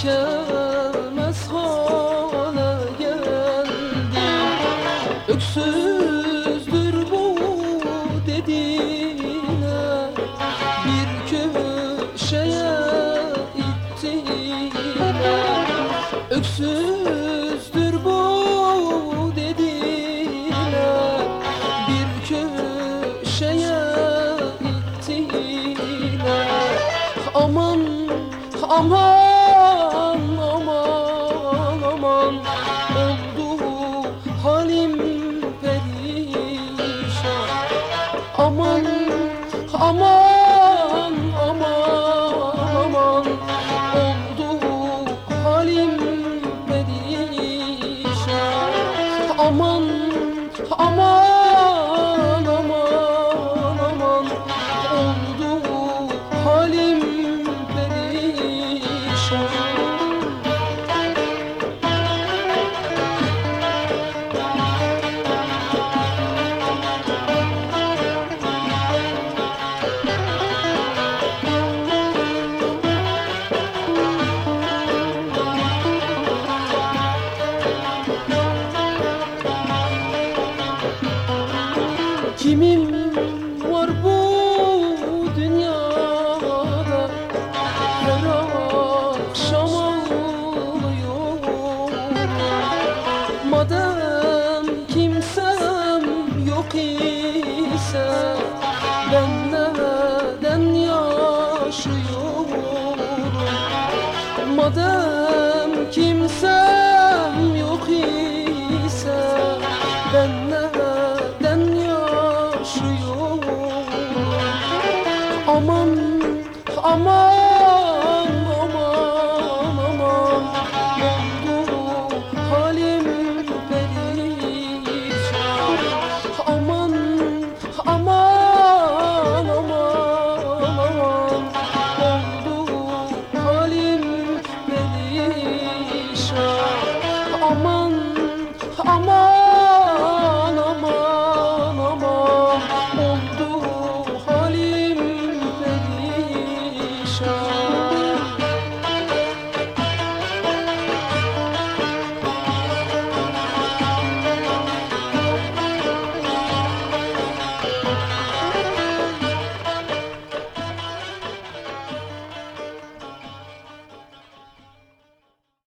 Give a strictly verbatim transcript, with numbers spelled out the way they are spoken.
çekemez hale geldim. Öksüzdür bu dediler, bir köşeye ittiler. Öksüzdür bu dediler, bir köşeye ittiler. Aman aman aman aman, oldu halim perişan. Aman aman aman aman, oldu halim perişan. Aman aman aman aman, oldu halim perişan. Kimim var bu dünyada, her akşam ağlıyorum. Madem kimsem yok ise, ben neden yaşıyorum? Madem kimsem yok ise, ben neden yaşıyorum? Aman aman aman aman, oldu halim perişan. Aman aman aman aman, oldu halim perişan. Aman